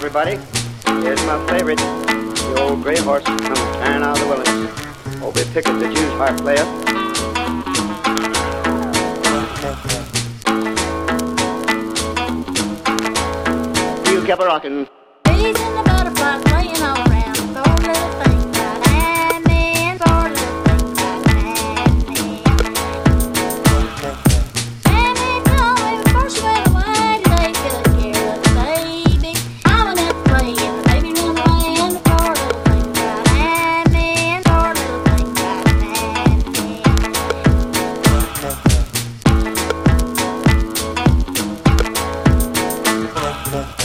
everybody. Here's my favorite, the old gray horse comes tearing out of the wilderness. Obie Pickett, the Jew's harp player. You kept a rockin'. Bees and the butterflies playing all around. Four little things about admin. Four little things about admin. Admin told me before she went away to take good care of the baby. I went out to play and the baby ran away. And the four little things about admin. Four little things about admin.